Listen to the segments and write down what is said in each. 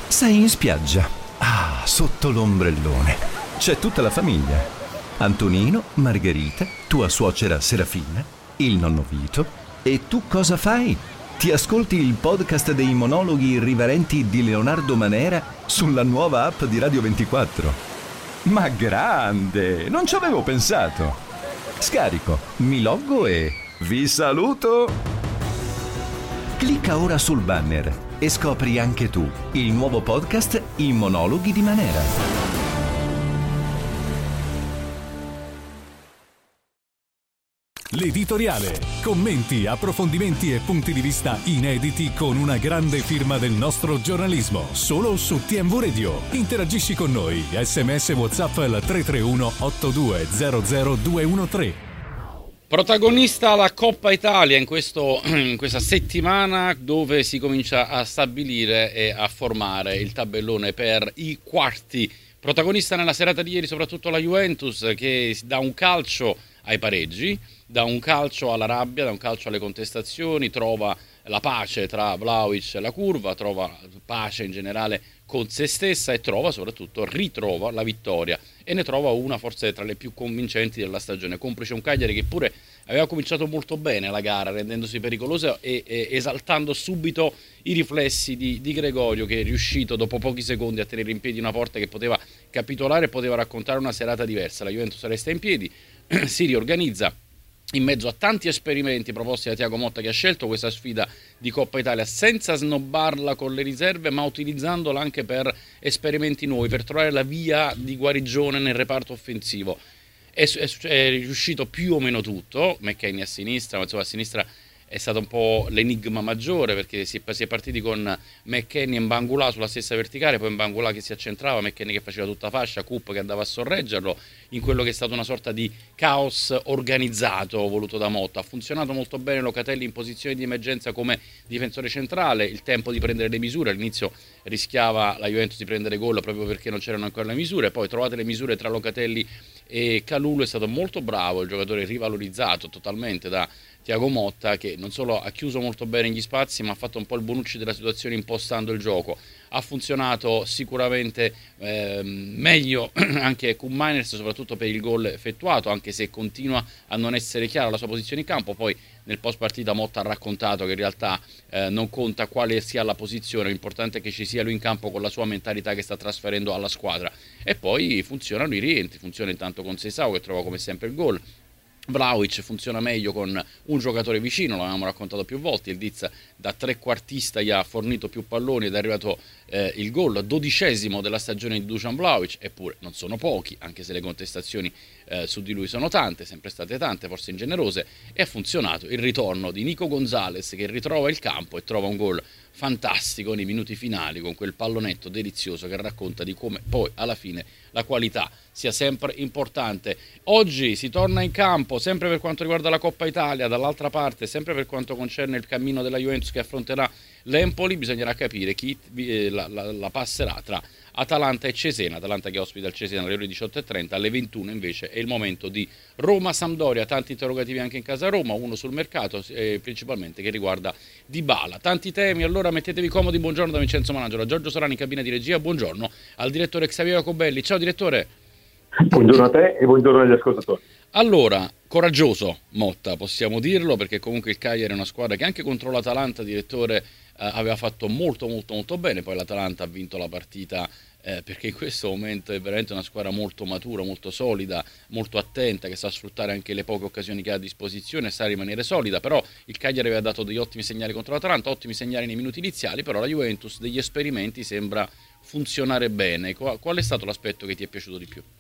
Sei in spiaggia. Ah, sotto l'ombrellone. C'è tutta la famiglia. Antonino, Margherita, tua suocera Serafina, il nonno Vito. E tu cosa fai? Ti ascolti il podcast dei monologhi irriverenti di Leonardo Manera sulla nuova app di Radio 24. Ma grande! Non ci avevo pensato. Scarico, mi loggo e vi saluto! Clicca ora sul banner e scopri anche tu il nuovo podcast I monologhi di Manera. L'editoriale. Commenti, approfondimenti e punti di vista inediti con una grande firma del nostro giornalismo. Solo su TMV Radio. Interagisci con noi. SMS WhatsApp al 331 8200 213. Protagonista la Coppa Italia in questa settimana, dove si comincia a stabilire e a formare il tabellone per i quarti. Protagonista nella serata di ieri soprattutto la Juventus, che dà un calcio ai pareggi, dà un calcio alla rabbia, dà un calcio alle contestazioni, trova la pace tra Vlahovic e la curva, trova pace in generale con se stessa e ritrova la vittoria, e ne trova una forse tra le più convincenti della stagione, complice un Cagliari che pure aveva cominciato molto bene la gara, rendendosi pericolosa e esaltando subito i riflessi di Gregorio, che è riuscito dopo pochi secondi a tenere in piedi una porta che poteva capitolare e poteva raccontare una serata diversa. La Juventus resta in piedi, si riorganizza in mezzo a tanti esperimenti proposti da Thiago Motta, che ha scelto questa sfida di Coppa Italia senza snobbarla con le riserve, ma utilizzandola anche per esperimenti nuovi, per trovare la via di guarigione nel reparto offensivo. È riuscito più o meno tutto. McKennie a sinistra, ma insomma a sinistra è stato un po' l'enigma maggiore, perché si è partiti con McKennie e Mbangula sulla stessa verticale, poi Mbangula che si accentrava, McKennie che faceva tutta fascia, Coop che andava a sorreggerlo in quello che è stato una sorta di caos organizzato voluto da Motta. Ha funzionato molto bene Locatelli in posizione di emergenza come difensore centrale, il tempo di prendere le misure. All'inizio rischiava la Juventus di prendere gol proprio perché non c'erano ancora le misure, poi trovate le misure tra Locatelli e Kalulu. È stato molto bravo il giocatore, rivalorizzato totalmente da Thiago Motta, che non solo ha chiuso molto bene gli spazi, ma ha fatto un po' il Bonucci della situazione impostando il gioco. Ha funzionato sicuramente meglio anche con Miners, soprattutto per il gol effettuato, anche se continua a non essere chiara la sua posizione in campo. Poi nel post partita Motta ha raccontato che in realtà non conta quale sia la posizione, l'importante è che ci sia lui in campo con la sua mentalità che sta trasferendo alla squadra. E poi funzionano i rientri, funziona intanto con Seisao che trova come sempre il gol. Vlahovic funziona meglio con un giocatore vicino, l'avevamo raccontato più volte. Il Diz da trequartista gli ha fornito più palloni ed è arrivato il gol 12° della stagione di Dusan Vlahovic, eppure non sono pochi, anche se le contestazioni su di lui sono tante, sempre state tante, forse ingenerose. E ha funzionato il ritorno di Nico Gonzalez, che ritrova il campo e trova un gol fantastico nei minuti finali, con quel pallonetto delizioso che racconta di come poi alla fine la qualità sia sempre importante. Oggi si torna in campo sempre per quanto riguarda la Coppa Italia, dall'altra parte sempre per quanto concerne il cammino della Juventus che affronterà l'Empoli. Bisognerà capire chi la passerà tra Atalanta e Cesena. Atalanta che ospita il Cesena alle ore 18:30, alle 21 invece è il momento di Roma-Sampdoria. Tanti interrogativi anche in casa Roma, uno sul mercato principalmente che riguarda Dybala. Tanti temi, allora mettetevi comodi. Buongiorno da Vincenzo Manangelo, Giorgio Solani in cabina di regia, buongiorno al direttore Xavier Jacobelli. Ciao direttore. Buongiorno a te e buongiorno agli ascoltatori. Allora, coraggioso Motta, possiamo dirlo, perché comunque il Cagliari è una squadra che anche contro l'Atalanta, direttore, aveva fatto molto bene. Poi l'Atalanta ha vinto la partita perché in questo momento è veramente una squadra molto matura, molto solida, molto attenta, che sa sfruttare anche le poche occasioni che ha a disposizione e sa rimanere solida. Però il Cagliari aveva dato degli ottimi segnali contro l'Atalanta, ottimi segnali nei minuti iniziali, però la Juventus degli esperimenti sembra funzionare bene. Qual è stato l'aspetto che ti è piaciuto di più?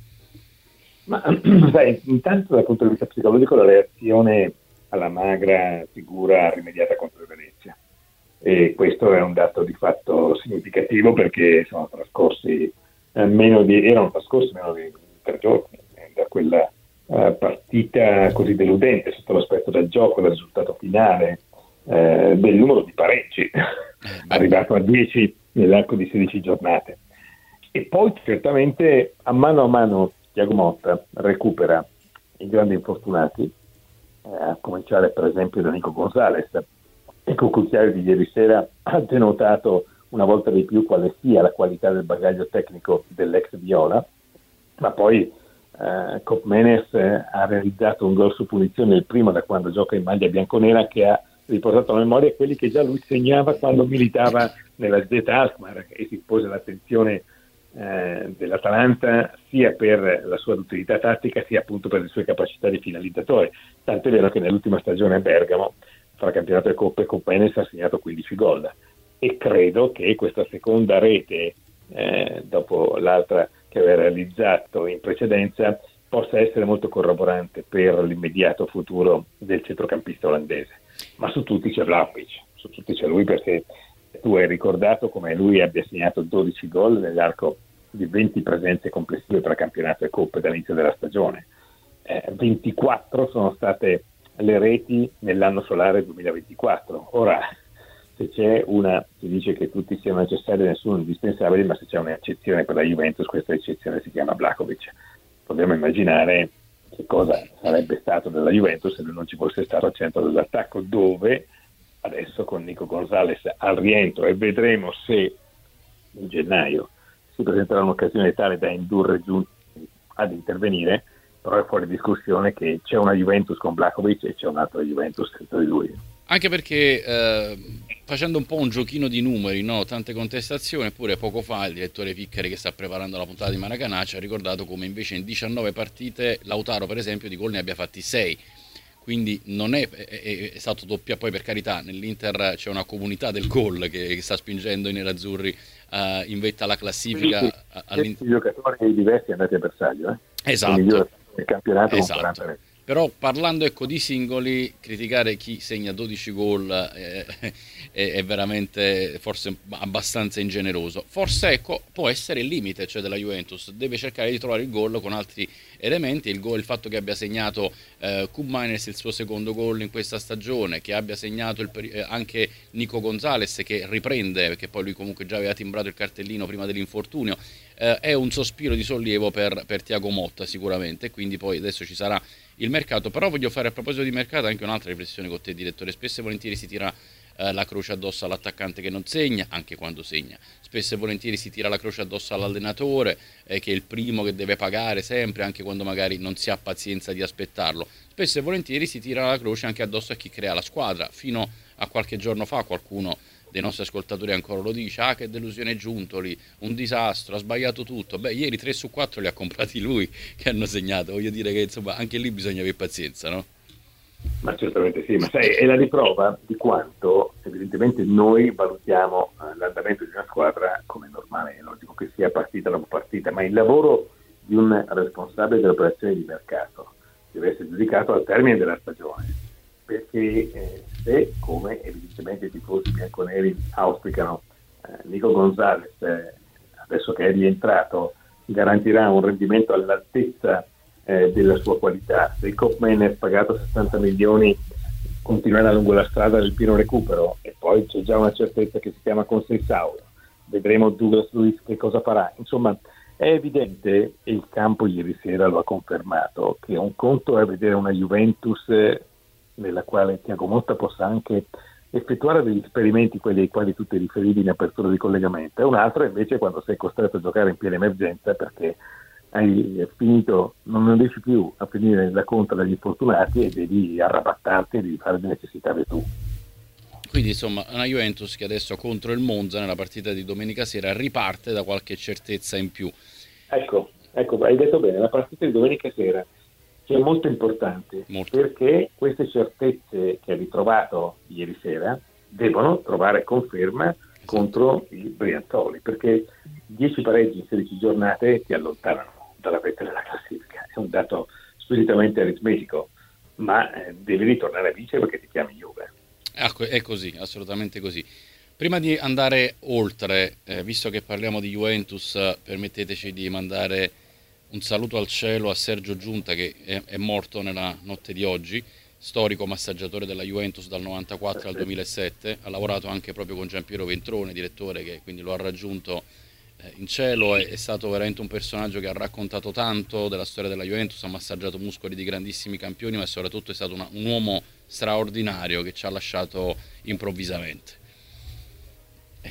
Ma sai, intanto dal punto di vista psicologico la reazione alla magra figura rimediata contro il Venezia, e questo è un dato di fatto significativo, perché sono trascorsi meno di 3 giorni da quella partita così deludente sotto l'aspetto del gioco, del risultato finale, del numero di pareggi arrivato a 10 nell'arco di 16 giornate. E poi certamente a mano Thiago Motta recupera i grandi infortunati, a cominciare per esempio da Nico Gonzalez, e con Cucchiari di ieri sera ha denotato una volta di più quale sia la qualità del bagaglio tecnico dell'ex Viola, ma poi Koopmeiners ha realizzato un gol su punizione, il primo da quando gioca in maglia bianconera, che ha riportato a memoria quelli che già lui segnava quando militava nella Z Alkmaar e si pose l'attenzione dell'Atalanta sia per la sua utilità tattica sia appunto per le sue capacità di finalizzatore, tant'è vero che nell'ultima stagione a Bergamo fra campionato e coppe Koopmeiners ha segnato 15 gol e credo che questa seconda rete dopo l'altra che aveva realizzato in precedenza possa essere molto corroborante per l'immediato futuro del centrocampista olandese. Ma su tutti c'è Vlahovic, su tutti c'è lui, perché tu hai ricordato come lui abbia segnato 12 gol nell'arco di 20 presenze complessive tra campionato e coppe dall'inizio della stagione. 24 sono state le reti nell'anno solare 2024. Ora, se c'è si dice che tutti siano necessari e nessuno indispensabile, ma se c'è un'eccezione per la Juventus, questa eccezione si chiama Vlahovic. Dobbiamo immaginare che cosa sarebbe stato della Juventus se lui non ci fosse stato al centro dell'attacco, dove adesso con Nico Gonzalez al rientro, e vedremo se in gennaio si presenterà un'occasione tale da indurre ad intervenire, però è fuori discussione che c'è una Juventus con Vlahovic e c'è un'altra Juventus senza di lui. Anche perché facendo un po' un giochino di numeri, no? Tante contestazioni, eppure poco fa il direttore Piccari, che sta preparando la puntata di Maracanã, ci ha ricordato come invece in 19 partite Lautaro per esempio di gol ne abbia fatti 6, quindi non è stato doppia. Poi per carità nell'Inter c'è una comunità del gol che sta spingendo i nerazzurri in vetta alla classifica. I giocatori diversi andati a bersaglio, esatto, il campionato con esatto. 40 reti. Però parlando di singoli, criticare chi segna 12 gol è veramente forse abbastanza ingeneroso. Forse può essere il limite, cioè, della Juventus, deve cercare di trovare il gol con altri elementi. Il fatto che abbia segnato Koopmeiners il suo secondo gol in questa stagione, che abbia segnato anche Nico Gonzalez, che riprende, perché poi lui comunque già aveva timbrato il cartellino prima dell'infortunio, è un sospiro di sollievo per Thiago Motta sicuramente, quindi poi adesso ci sarà il mercato. Però voglio fare, a proposito di mercato, anche un'altra riflessione con te, direttore. Spesso e volentieri si tira la croce addosso all'attaccante che non segna, anche quando segna. Spesso e volentieri si tira la croce addosso all'allenatore, che è il primo che deve pagare sempre, anche quando magari non si ha pazienza di aspettarlo. Spesso e volentieri si tira la croce anche addosso a chi crea la squadra. Fino a qualche giorno fa qualcuno dei nostri ascoltatori ancora lo dice: che delusione Giuntoli, un disastro, ha sbagliato tutto. Beh, ieri 3 su 4 li ha comprati lui, che hanno segnato. Voglio dire che insomma anche lì bisogna avere pazienza, no? Ma certamente sì, ma sai, è la riprova di quanto evidentemente noi valutiamo l'andamento di una squadra come normale, è logico che sia partita dopo partita, ma il lavoro di un responsabile delle operazioni di mercato deve essere giudicato al termine della stagione, perché se, come evidentemente i tifosi bianconeri auspicano, Nico Gonzalez, adesso che è rientrato, garantirà un rendimento all'altezza della sua qualità, se Koopmeiners pagato 60 milioni continuerà lungo la strada del pieno recupero, e poi c'è già una certezza che si chiama Conceição, vedremo Douglas Luiz che cosa farà. Insomma, è evidente, e il campo ieri sera lo ha confermato, che un conto è vedere una Juventus nella quale Thiago Motta possa anche effettuare degli esperimenti, quelli ai quali tu ti riferivi in apertura di collegamento, e un altro invece quando sei costretto a giocare in piena emergenza perché hai finito, non riesci più a finire la conta degli infortunati e devi arrabattarti e devi fare le necessità tu. Quindi insomma una Juventus che adesso contro il Monza nella partita di domenica sera riparte da qualche certezza in più. Ecco, hai detto bene, la partita di domenica sera è molto importante, perché queste certezze che ha ritrovato ieri sera devono trovare conferma contro i Brianzoli, perché 10 pareggi in 16 giornate ti allontanano dalla vetta della classifica. È un dato squisitamente aritmetico, ma devi ritornare a vincere perché ti chiami Juve. È così, assolutamente così. Prima di andare oltre, visto che parliamo di Juventus, permetteteci di mandare un saluto al cielo a Sergio Giunta, che è morto nella notte di oggi, storico massaggiatore della Juventus dal 94 al 2007, ha lavorato anche proprio con Giampiero Ventrone, direttore, che quindi lo ha raggiunto in cielo. È stato veramente un personaggio che ha raccontato tanto della storia della Juventus, ha massaggiato muscoli di grandissimi campioni, ma soprattutto è stato un uomo straordinario che ci ha lasciato improvvisamente.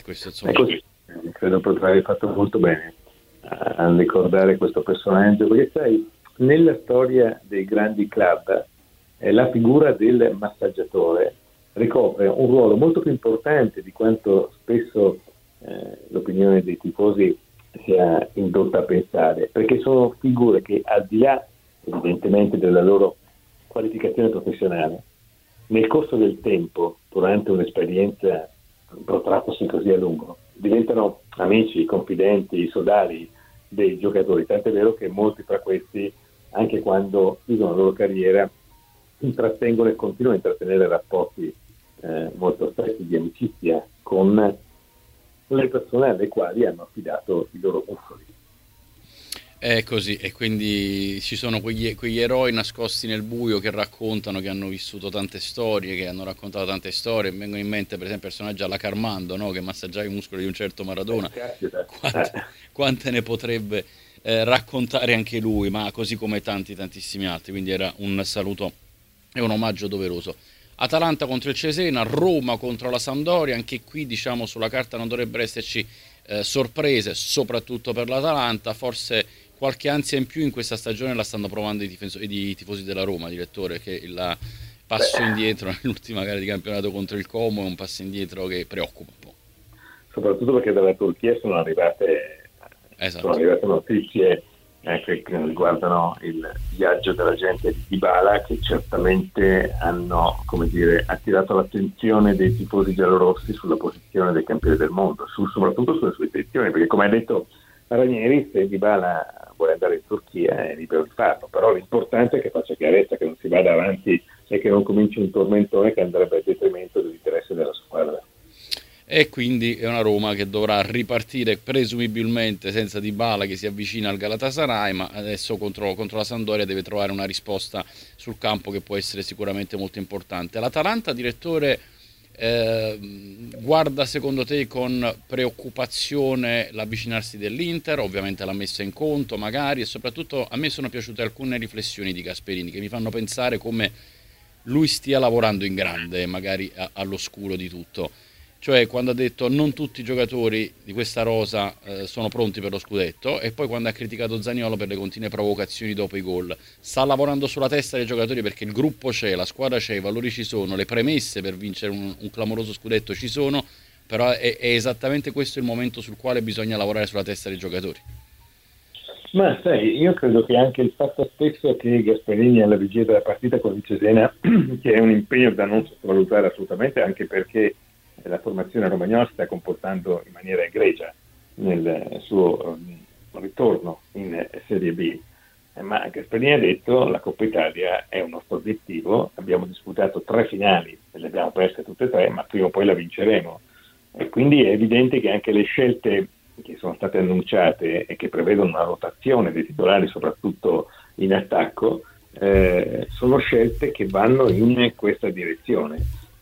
questo insomma. È così, credo potrai fatto molto bene a ricordare questo personaggio, perché sai, nella storia dei grandi club la figura del massaggiatore ricopre un ruolo molto più importante di quanto spesso l'opinione dei tifosi sia indotta a pensare, perché sono figure che, al di là evidentemente della loro qualificazione professionale, nel corso del tempo, durante un'esperienza protrattasi così a lungo, diventano amici, confidenti, sodali dei giocatori, tant'è vero che molti tra questi, anche quando chiudono la loro carriera, intrattengono e continuano a intrattenere rapporti molto stretti di amicizia con le persone alle quali hanno affidato i loro muscoli. È così, e quindi ci sono quegli eroi nascosti nel buio che raccontano, che hanno vissuto tante storie, che hanno raccontato tante storie. Mi vengono in mente per esempio personaggi alla Carmando, no? Che massaggiava i muscoli di un certo Maradona. Quante ne potrebbe raccontare anche lui, ma così come tantissimi altri. Quindi era un saluto e un omaggio doveroso. Atalanta contro il Cesena, Roma contro la Sampdoria, anche qui diciamo sulla carta non dovrebbero esserci sorprese, soprattutto per l'Atalanta. Forse qualche ansia in più in questa stagione la stanno provando i tifosi della Roma, direttore, che il passo indietro nell'ultima gara di campionato contro il Como è un passo indietro che preoccupa un po'. Soprattutto perché dalla Turchia sono arrivate notizie che riguardano il viaggio della gente di Dybala, che certamente hanno, come dire, attirato l'attenzione dei tifosi giallorossi sulla posizione del campione del mondo, soprattutto sulle sue intenzioni, perché come ha detto Ranieri, se Dybala vuole andare in Turchia è libero di farlo, però l'importante è che faccia chiarezza, che non si vada avanti e che non cominci un tormentone che andrebbe a detrimento dell'interesse della squadra. E quindi è una Roma che dovrà ripartire presumibilmente senza Dybala, che si avvicina al Galatasaray, ma adesso contro la Sampdoria deve trovare una risposta sul campo che può essere sicuramente molto importante. L'Atalanta, direttore, guarda secondo te con preoccupazione l'avvicinarsi dell'Inter? Ovviamente l'ha messa in conto magari, e soprattutto a me sono piaciute alcune riflessioni di Gasperini che mi fanno pensare come lui stia lavorando in grande, magari all'oscuro di tutto. Cioè quando ha detto non tutti i giocatori di questa rosa sono pronti per lo scudetto, e poi quando ha criticato Zaniolo per le continue provocazioni dopo i gol, sta lavorando sulla testa dei giocatori, perché il gruppo c'è, la squadra c'è, i valori ci sono, le premesse per vincere un clamoroso scudetto ci sono, però è esattamente questo il momento sul quale bisogna lavorare sulla testa dei giocatori. Ma sai, io credo che anche il fatto stesso che Gasperini alla vigilia della partita con il Cesena, che è un impegno da non sottovalutare assolutamente, anche perché la formazione romagnola si sta comportando in maniera egregia nel suo ritorno in Serie B, ma Gasperini ha detto la Coppa Italia è un nostro obiettivo, abbiamo disputato 3 finali e le abbiamo perse tutte e 3, ma prima o poi la vinceremo, e quindi è evidente che anche le scelte che sono state annunciate e che prevedono una rotazione dei titolari soprattutto in attacco sono scelte che vanno in questa direzione,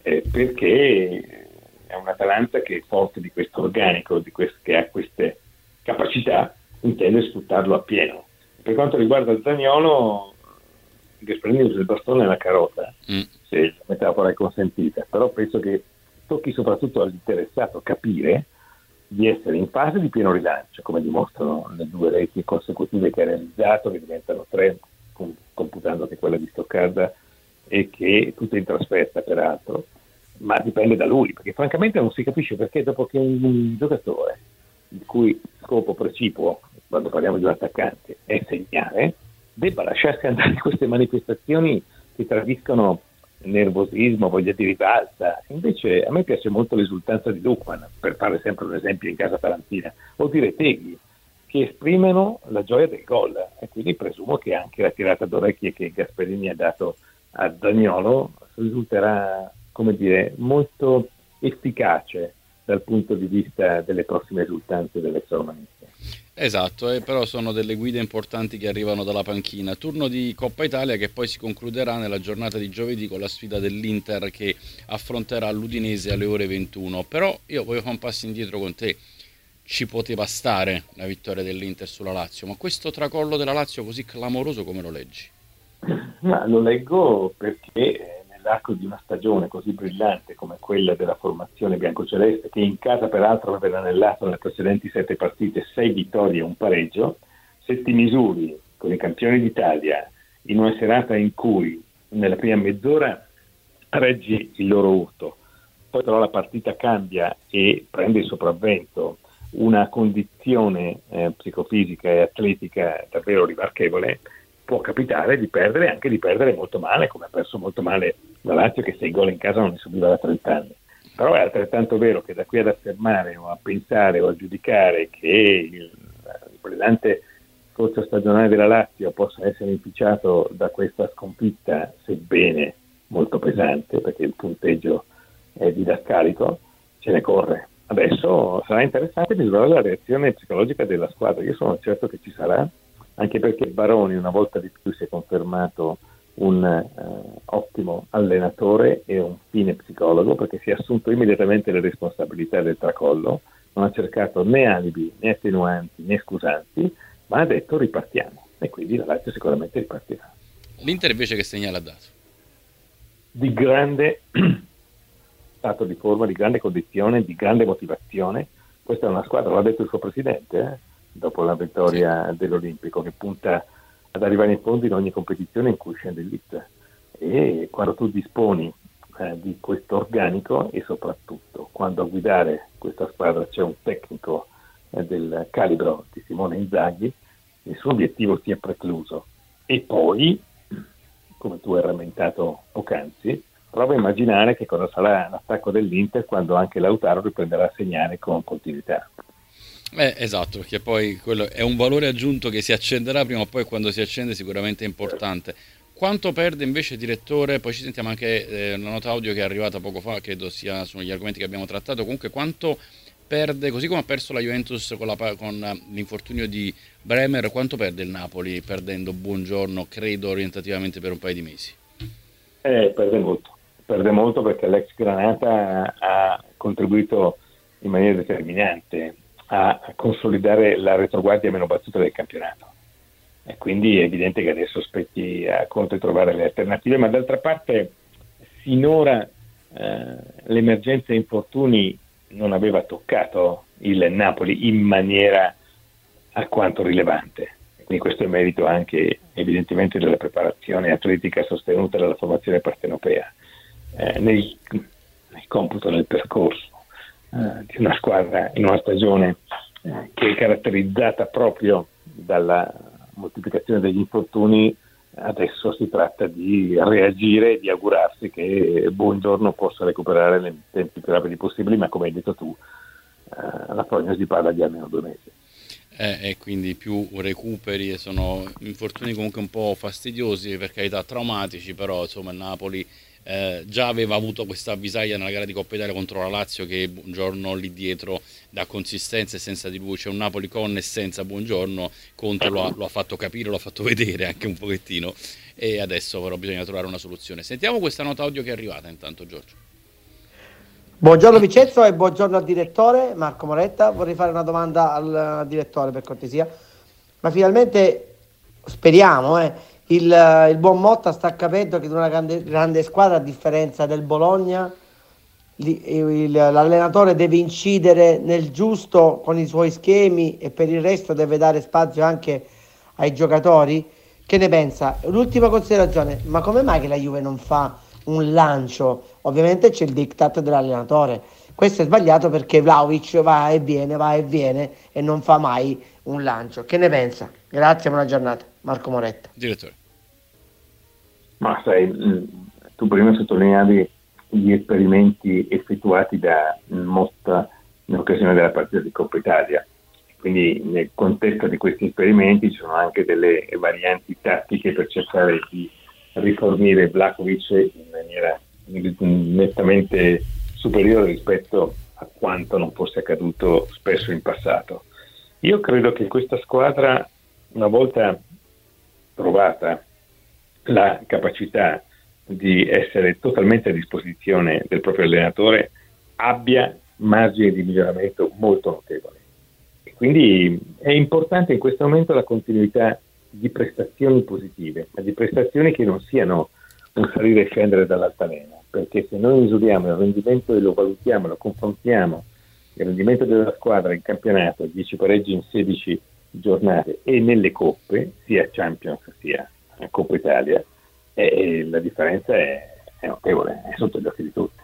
perché è un'Atalanta che è forte di questo organico, che ha queste capacità, intende sfruttarlo appieno. Per quanto riguarda Zaniolo, Gasperini usa il bastone e la carota, se la metafora è consentita, però penso che tocchi soprattutto all'interessato capire di essere in fase di pieno rilancio, come dimostrano le 2 reti consecutive che ha realizzato, che diventano 3, computando anche quella di Stoccarda, e che tutte in trasferta peraltro, ma dipende da lui, perché francamente non si capisce perché dopo che un giocatore il cui scopo precipuo, quando parliamo di un attaccante, è segnare, debba lasciarsi andare in queste manifestazioni che tradiscono nervosismo, voglia di rivalsa. Invece a me piace molto l'esultanza di Lukman, per fare sempre un esempio in casa tarantina, o di Retegui, che esprimono la gioia del gol, e quindi presumo che anche la tirata d'orecchie che Gasperini ha dato a Zaniolo risulterà, come dire, molto efficace dal punto di vista delle prossime esultanze dell'ex romanista. Esatto, però sono delle guide importanti che arrivano dalla panchina. Turno di Coppa Italia che poi si concluderà nella giornata di giovedì con la sfida dell'Inter che affronterà l'Udinese alle ore 21. Però io voglio fare un passo indietro con te. Ci poteva stare la vittoria dell'Inter sulla Lazio, ma questo tracollo della Lazio così clamoroso come lo leggi? Ma lo leggo perché nell'arco di una stagione così brillante come quella della formazione biancoceleste, che in casa peraltro aveva anellato nelle precedenti 7 partite 6 vittorie e un pareggio, se ti misuri con i campioni d'Italia in una serata in cui nella prima mezz'ora reggi il loro urto, poi però la partita cambia e prende il sopravvento una condizione psicofisica e atletica davvero rimarchevole, può capitare di perdere, anche di perdere molto male, come ha perso molto male la Lazio, che 6 gol in casa non ne subiva da 30 anni. Però è altrettanto vero che da qui ad affermare o a pensare o a giudicare che il brillante scorcio stagionale della Lazio possa essere inficiato da questa sconfitta, sebbene molto pesante, perché il punteggio è didascalico, ce ne corre. Adesso sarà interessante misurare la reazione psicologica della squadra. Io sono certo che ci sarà, anche perché Baroni una volta di più si è confermato un ottimo allenatore e un fine psicologo, perché si è assunto immediatamente le responsabilità del tracollo, non ha cercato né alibi né attenuanti né scusanti, ma ha detto ripartiamo, e quindi la Lazio sicuramente ripartirà. L'Inter invece che segnale ha dato? Di grande stato di forma, di grande condizione, di grande motivazione. Questa è una squadra, l'ha detto il suo presidente, dopo la vittoria dell'Olimpico, che punta ad arrivare in fondo in ogni competizione in cui scende l'Elite. E quando tu disponi di questo organico, e soprattutto quando a guidare questa squadra c'è un tecnico del calibro di Simone Inzaghi, nessun obiettivo si è precluso. E poi, come tu hai rammentato poc'anzi, prova a immaginare che cosa sarà l'attacco dell'Inter quando anche Lautaro riprenderà a segnare con continuità. Esatto, perché poi quello è un valore aggiunto che si accenderà prima o poi, quando si accende sicuramente è importante. Quanto perde invece, direttore? Poi ci sentiamo anche la nota audio che è arrivata poco fa, credo sia sugli argomenti che abbiamo trattato. Comunque, quanto perde, così come ha perso la Juventus con l'infortunio di Bremer, quanto perde il Napoli perdendo Buongiorno, credo orientativamente per un paio di mesi? Perde molto perché l'ex Granata ha contribuito in maniera determinante a consolidare la retroguardia meno battuta del campionato, e quindi è evidente che adesso spetti a Conte trovare le alternative, ma d'altra parte finora l'emergenza infortuni non aveva toccato il Napoli in maniera alquanto rilevante, quindi questo è merito anche evidentemente della preparazione atletica sostenuta dalla formazione partenopea nel computo, nel percorso di una squadra in una stagione che è caratterizzata proprio dalla moltiplicazione degli infortuni. Adesso si tratta di reagire e di augurarsi che Buongiorno possa recuperare nei tempi più rapidi possibili, ma come hai detto tu, la prognosi parla di almeno 2 mesi. E quindi più recuperi, e sono infortuni comunque un po' fastidiosi, per carità traumatici, però insomma il Napoli già aveva avuto questa avvisaglia nella gara di Coppa Italia contro la Lazio, che Buongiorno lì dietro dà consistenza, e senza di lui c'è un Napoli con e senza Buongiorno. Conte lo ha fatto capire, lo ha fatto vedere anche un pochettino, e adesso però bisogna trovare una soluzione. Sentiamo questa nota audio che è arrivata intanto, Giorgio. Buongiorno Vincenzo e buongiorno al direttore Marco Moretta. Vorrei fare una domanda al direttore, per cortesia, ma finalmente speriamo il buon Motta sta capendo che in una grande squadra, a differenza del Bologna, l'allenatore deve incidere nel giusto con i suoi schemi, e per il resto deve dare spazio anche ai giocatori. Che ne pensa? L'ultima considerazione: ma come mai che la Juve non fa un lancio? Ovviamente c'è il diktat dell'allenatore. Questo è sbagliato, perché Vlahovic va e viene e non fa mai un lancio. Che ne pensa? Grazie, buona giornata. Marco Moretta. Direttore. Ma sai, tu prima sottolineavi gli esperimenti effettuati da Motta in occasione della partita di Coppa Italia. Quindi nel contesto di questi esperimenti ci sono anche delle varianti tattiche per cercare di rifornire Vlahovic in maniera nettamente superiore rispetto a quanto non fosse accaduto spesso in passato. Io credo che questa squadra, una volta trovata la capacità di essere totalmente a disposizione del proprio allenatore, abbia margini di miglioramento molto notevoli. E quindi è importante in questo momento la continuità di prestazioni positive, ma di prestazioni che non siano un salire e scendere dall'altalena, perché se noi misuriamo il rendimento e lo valutiamo, lo confrontiamo, il rendimento della squadra in campionato, 10 pareggi in 16 giornate, e nelle coppe, sia Champions sia Coppa Italia, la differenza è notevole, è sotto gli occhi di tutti.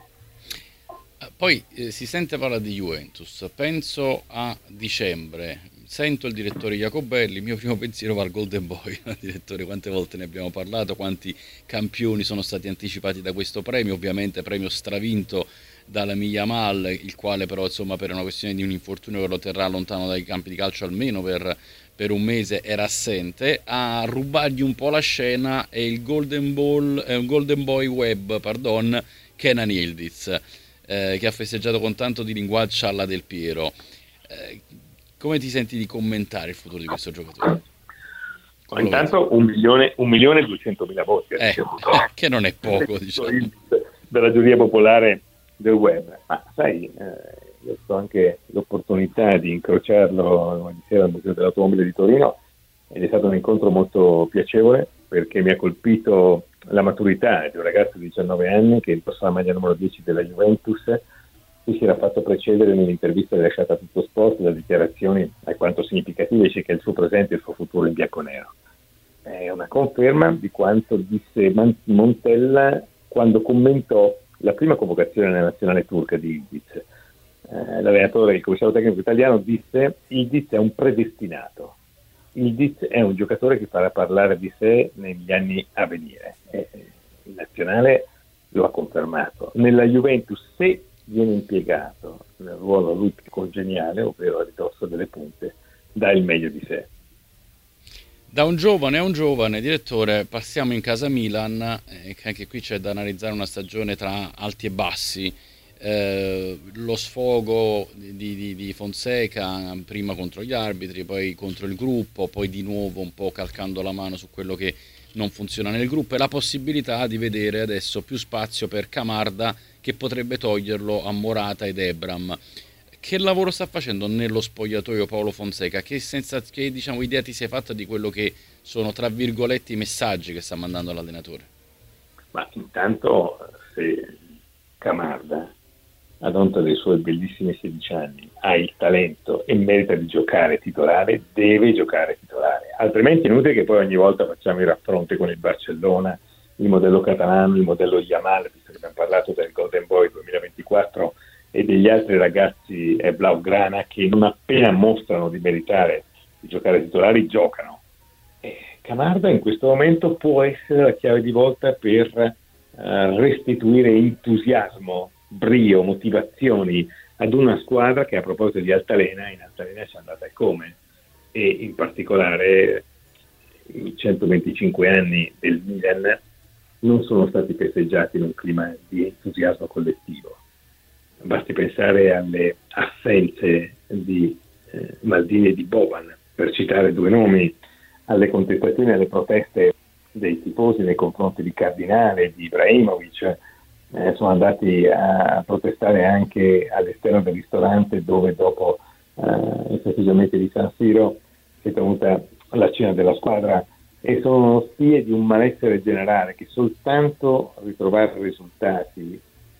Poi si sente parlare di Juventus, penso a dicembre, sento il direttore Jacobelli, il mio primo pensiero va al Golden Boy. Direttore, quante volte ne abbiamo parlato, quanti campioni sono stati anticipati da questo premio, ovviamente premio stravinto dalla Yamal, il quale però insomma per una questione di un infortunio che lo terrà lontano dai campi di calcio almeno per un mese era assente. A rubargli un po' la scena è il Golden Boy Web, Kenan Yildiz, che ha festeggiato con tanto di linguaccia alla Del Piero. Come ti senti di commentare il futuro di questo giocatore? Intanto 1.200.000 voti che non è poco, diciamo, dalla giuria popolare del web. Ma sai, io ho avuto anche l'opportunità di incrociarlo domani sera al Museo dell'Automobile di Torino ed è stato un incontro molto piacevole, perché mi ha colpito la maturità di un ragazzo di 19 anni che indossa la maglia numero 10 della Juventus, che si era fatto precedere nell'intervista rilasciata a Tutto Sport da dichiarazioni alquanto significative circa il suo presente e il suo futuro in bianconero. È una conferma di quanto disse Montella quando commentò la prima convocazione nella nazionale turca di Yildiz. L'allenatore, il commissario tecnico italiano, disse: Yildiz è un predestinato. Yildiz è un giocatore che farà parlare di sé negli anni a venire. Il nazionale lo ha confermato. Nella Juventus, se viene impiegato nel ruolo a lui più congeniale, ovvero a ridosso delle punte, dà il meglio di sé. Da un giovane a un giovane, direttore, passiamo in casa Milan, anche qui c'è da analizzare una stagione tra alti e bassi. Lo sfogo di Fonseca, prima contro gli arbitri, poi contro il gruppo, poi di nuovo un po' calcando la mano su quello che non funziona nel gruppo, e la possibilità di vedere adesso più spazio per Camarda, che potrebbe toglierlo a Morata ed Ebram. Che lavoro sta facendo nello spogliatoio Paolo Fonseca? Che diciamo, idea ti sei fatta di quello che sono, tra virgolette, i messaggi che sta mandando l'allenatore? Ma intanto, se Camarda, ad onta dei suoi bellissimi 16 anni, ha il talento e merita di giocare titolare, deve giocare titolare. Altrimenti è inutile che poi ogni volta facciamo i raffronti con il Barcellona, il modello catalano, il modello Yamal, visto che abbiamo parlato del Golden Boy 2024 e degli altri ragazzi blaugrana che non appena mostrano di meritare di giocare titolari, giocano. Camarda in questo momento può essere la chiave di volta per restituire entusiasmo, brio, motivazioni ad una squadra che, a proposito di Altalena, in Altalena ci è andata e come, e in particolare i 125 anni del Milan non sono stati festeggiati in un clima di entusiasmo collettivo. Basti pensare alle assenze di Maldini e di Boban, per citare due nomi, alle contestazioni e alle proteste dei tifosi nei confronti di Cardinale, di Ibrahimovic. Sono andati a protestare anche all'esterno del ristorante dove dopo i festeggiamenti di San Siro si è tenuta la cena della squadra, e sono spie di un malessere generale che soltanto ritrovare risultati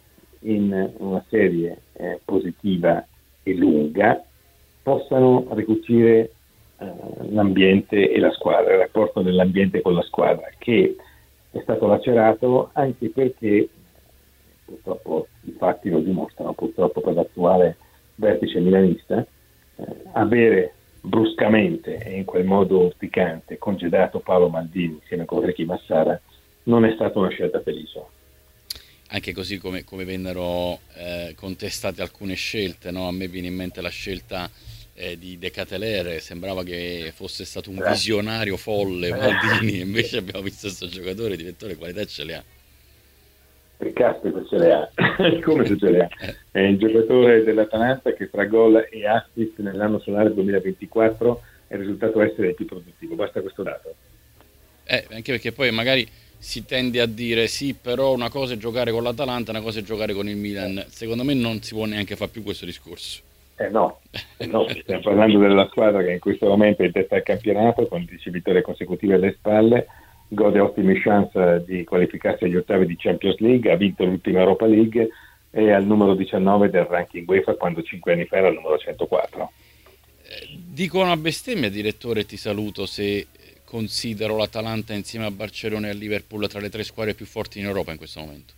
in una serie positiva e lunga possano ricucire l'ambiente e la squadra, il rapporto dell'ambiente con la squadra, che è stato lacerato anche perché purtroppo i fatti lo dimostrano, purtroppo per l'attuale vertice milanista, avere bruscamente e in quel modo urticante congedato Paolo Maldini insieme con Ricky Massara non è stata una scelta felice. Anche così come vennero contestate alcune scelte, no? A me viene in mente la scelta di De Ketelere, sembrava che fosse stato un visionario folle Maldini, invece abbiamo visto questo giocatore, direttore, qualità ce le ha. Che caspita ce le ha, come se ce le ha. È il giocatore dell'Atalanta che tra gol e assist nell'anno solare 2024 è risultato essere il più produttivo, basta questo dato. Anche perché poi magari si tende a dire sì, però una cosa è giocare con l'Atalanta, una cosa è giocare con il Milan. Secondo me non si può neanche fare più questo discorso. No, stiamo parlando della squadra che in questo momento è in testa al campionato con 10 vittorie consecutive alle spalle, gode ottime chance di qualificarsi agli ottavi di Champions League, ha vinto l'ultima Europa League, è al numero 19 del ranking UEFA quando 5 anni fa era al numero 104. Dico una bestemmia, direttore, ti saluto, se considero l'Atalanta insieme a Barcellona e a Liverpool tra le 3 squadre più forti in Europa in questo momento.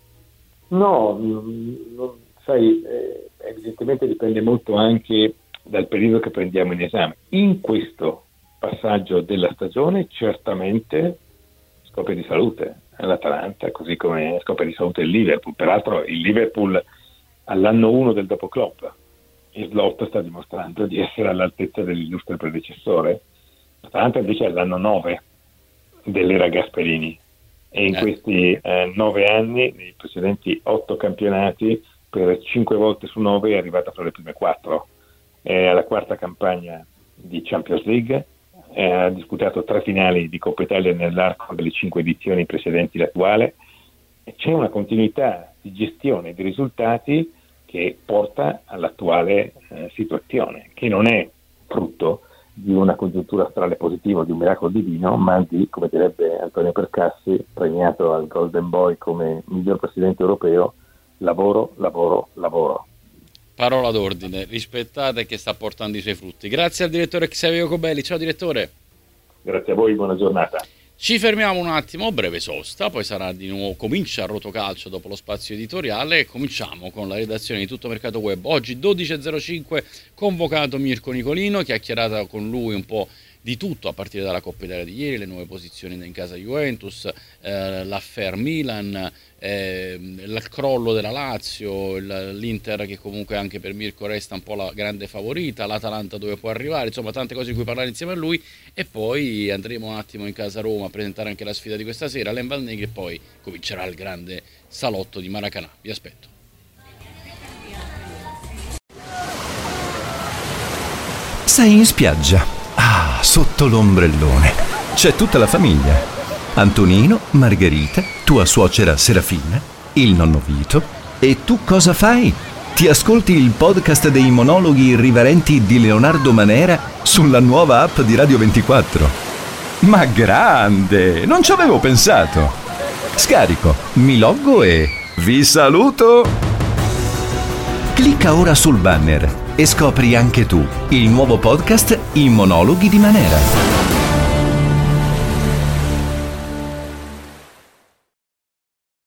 No, sai, evidentemente dipende molto anche dal periodo che prendiamo in esame. In questo passaggio della stagione certamente scopre di salute l'Atalanta, così come scopre di salute il Liverpool. Peraltro il Liverpool all'anno 1 del dopo Klopp, il Slot sta dimostrando di essere all'altezza dell'illustre predecessore. L'Atalanta invece è all'anno 9 dell'era Gasperini e in questi 9 anni, nei precedenti 8 campionati, per 5 volte su 9 è arrivata fra le prime 4. È alla quarta campagna di Champions League, ha disputato 3 finali di Coppa Italia nell'arco delle 5 edizioni precedenti l'attuale. C'è una continuità di gestione di risultati che porta all'attuale situazione, che non è frutto di una congiuntura astrale positiva, di un miracolo divino, ma di, come direbbe Antonio Percassi, premiato al Golden Boy come miglior presidente europeo, lavoro, lavoro, lavoro. Parola d'ordine, rispettate, che sta portando i suoi frutti. Grazie al direttore Xavier Cobelli. Ciao direttore. Grazie a voi, buona giornata. Ci fermiamo un attimo, breve sosta, poi sarà di nuovo, comincia Rotocalcio dopo lo spazio editoriale. Cominciamo con la redazione di Tutto Mercato Web. Oggi 12.05, convocato Mirko Nicolino, chiacchierata con lui un po' di tutto a partire dalla Coppa Italia di ieri, le nuove posizioni in casa Juventus, l'affair Milan, il crollo della Lazio, l'Inter che comunque anche per Mirko resta un po' la grande favorita, l'Atalanta dove può arrivare, insomma tante cose di cui parlare insieme a lui, e poi andremo un attimo in casa Roma a presentare anche la sfida di questa sera, Len Valnegri, e poi comincerà il grande salotto di Maracanã. Vi aspetto. Sei in spiaggia. Sotto l'ombrellone. C'è tutta la famiglia. Antonino, Margherita, tua suocera Serafina, il nonno Vito. E tu cosa fai? Ti ascolti il podcast dei monologhi irriverenti di Leonardo Manera sulla nuova app di Radio 24. Ma grande! Non ci avevo pensato. Scarico, mi loggo e vi saluto! Clicca ora sul banner e scopri anche tu il nuovo podcast I monologhi di Manera.